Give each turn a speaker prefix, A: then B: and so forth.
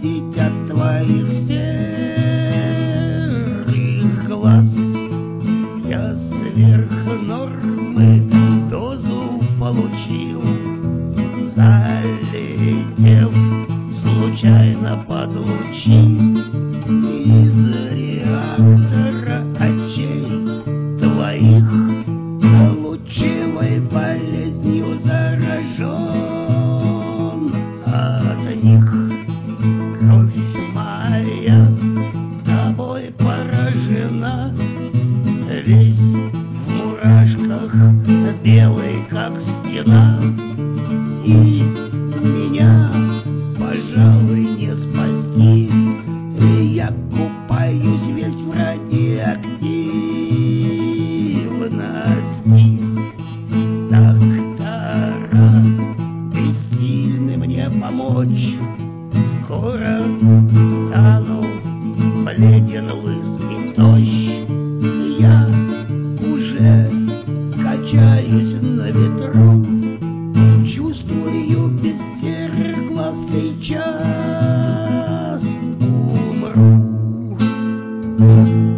A: видеть от твоих серых глаз. Я сверх нормы дозу получил, залетев случайно под лучи из реактора очей твоих. Лучевой болезнью заражен от них. Кровь моя тобой поражена, весь в мурашках, белый как стена. И меня, пожалуй, не спасти. И я купаюсь весь в радиоактивности. Доктора бессильны мне помочь. Скоро стану бледен, лыс и тощ. Я уже качаюсь на ветру, чувствую без серых глаз сейчас умру.